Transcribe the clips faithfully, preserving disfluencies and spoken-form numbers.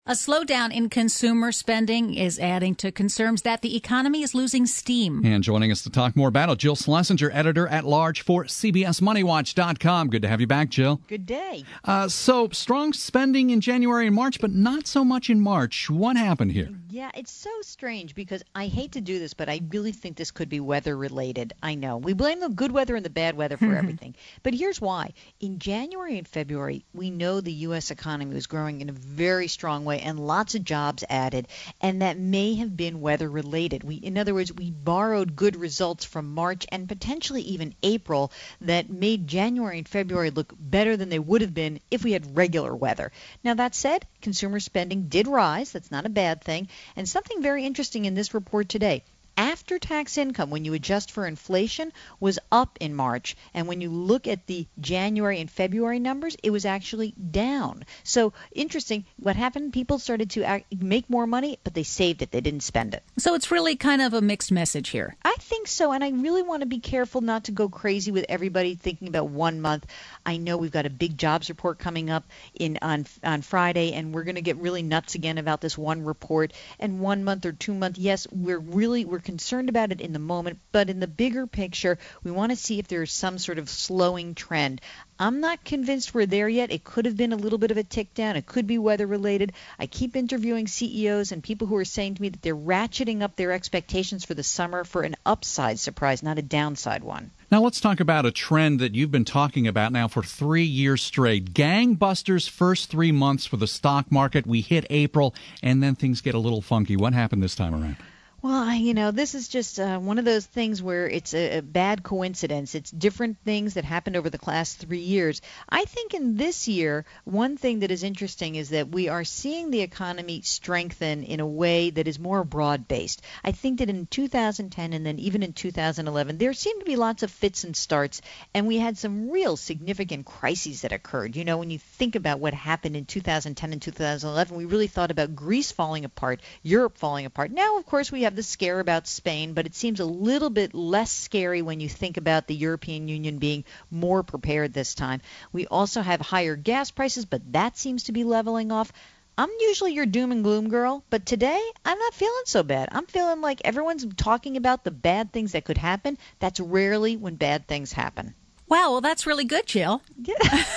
A slowdown in consumer spending is adding to concerns that the economy is losing steam. And joining us to talk more about it, Jill Schlesinger, editor-at-large for C B S Money Watch dot com. Good to have you back, Jill. Good day. Uh, so, strong spending in January and March, but not so much in March. What happened here? Yeah, it's so strange because I hate to do this, but I really think this could be weather-related. I know. We blame the good weather and the bad weather for everything. But here's why. In January and February, we know the U S economy was growing in a very strong way and lots of jobs added, and that may have been weather-related. We, in other words, we borrowed good results from March and potentially even April that made January and February look better than they would have been if we had regular weather. Now, that said, consumer spending did rise. That's not a bad thing. And something very interesting in this report today. After-tax income, when you adjust for inflation, was up in March. And when you look at the January and February numbers, it was actually down. So interesting. What happened? People started to act, make more money, but they saved it. They didn't spend it. So it's really kind of a mixed message here. I think so. And I really want to be careful not to go crazy with everybody thinking about one month. I know we've got a big jobs report coming up in on on Friday, and we're going to get really nuts again about this one report. And one month or two months, yes, we're really we're concerned about it in the moment, but in the bigger picture, we want to see if there's some sort of slowing trend. I'm not convinced we're there yet. It could have been a little bit of a tick down. It could be weather related. I keep interviewing C E Os and people who are saying to me that they're ratcheting up their expectations for the summer for an upside surprise, not a downside one. Now let's talk about a trend that you've been talking about now for three years straight. Gangbusters first three months for the stock market. We hit April, and then things get a little funky. What happened this time around? Well, you know, this is just uh, one of those things where it's a, a bad coincidence. It's different things that happened over the last three years. I think in this year, one thing that is interesting is that we are seeing the economy strengthen in a way that is more broad-based. I think that in two thousand ten and then even in two thousand eleven, there seemed to be lots of fits and starts, and we had some real significant crises that occurred. You know, when you think about what happened in two thousand ten and two thousand eleven, we really thought about Greece falling apart, Europe falling apart. Now, of course, we have the scare about Spain, but it seems a little bit less scary when you think about the European Union being more prepared this time. We also have higher gas prices, but that seems to be leveling off. I'm usually your doom and gloom girl, but today I'm not feeling so bad. I'm feeling like everyone's talking about the bad things that could happen. That's rarely when bad things happen. Wow, well, that's really good, Jill. Yeah.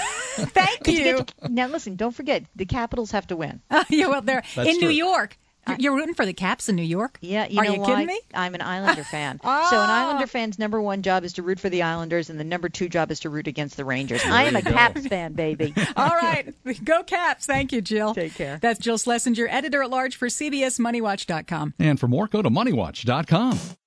Thank you. you to, now, listen, don't forget, the Capitals have to win. Uh, yeah, well, they're That's in true. New York. You're rooting for the Caps in New York? Yeah, you Are know you why? kidding me? I'm an Islander fan. Oh. So an Islander fan's number one job is to root for the Islanders, and the number two job is to root against the Rangers. I am a go. Caps fan, baby. All right. Go Caps. Thank you, Jill. Take care. That's Jill Schlesinger, editor-at-large for C B S Money Watch dot com. And for more, go to Money Watch dot com.